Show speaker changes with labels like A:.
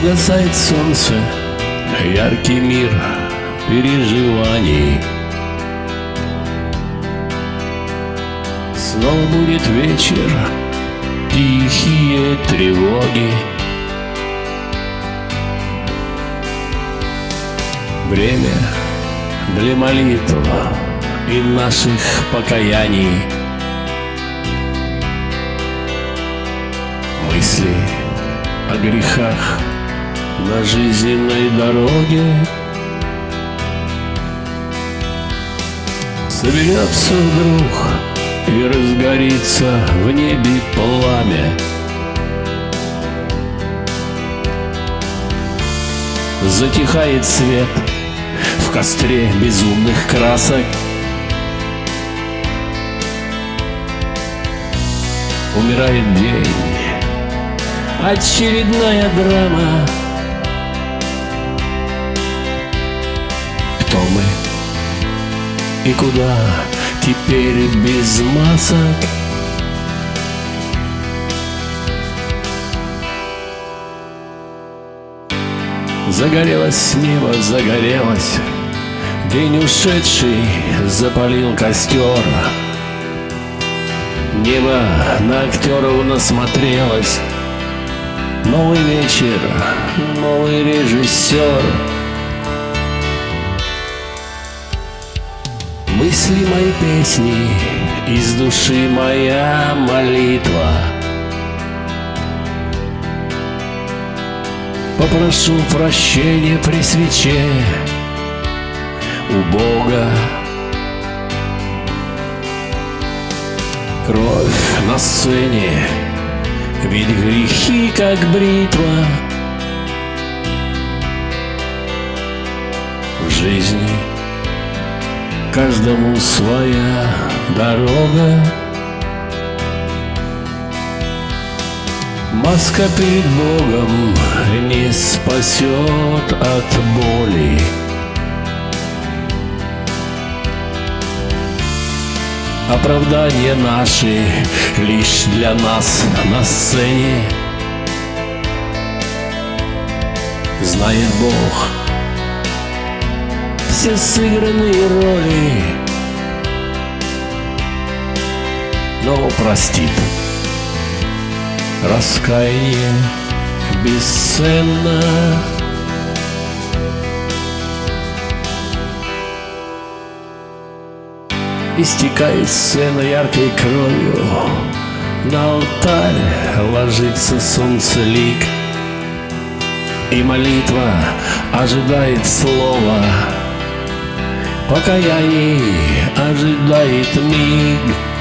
A: Угасает солнце, яркий мир переживаний. Снова будет вечер, тихие тревоги. Время для молитв и наших покаяний. Мысли о грехах на жизненной дороге. Соберется вдруг и разгорится в небе пламя. Затихает свет в костре безумных красок. Умирает день, очередная драма. Кто мы и куда теперь без масок? Загорелось небо, загорелось. День ушедший запалил костер. Небо на актеров насмотрелось. Новый вечер, новый режиссер. Мысли мои песни, из души моя молитва. Попрошу прощения при свече у Бога. Кровь на сцене, ведь грехи как бритва. В жизни каждому своя дорога. Маска перед Богом не спасет от боли. Оправдания наши лишь для нас на сцене. Знает Бог все сыгранные роли, но простит. Раскаяние бесценно. Истекает сцена яркой кровью. На алтарь ложится солнцелик, и молитва ожидает слова. Покаяние ожидает миг.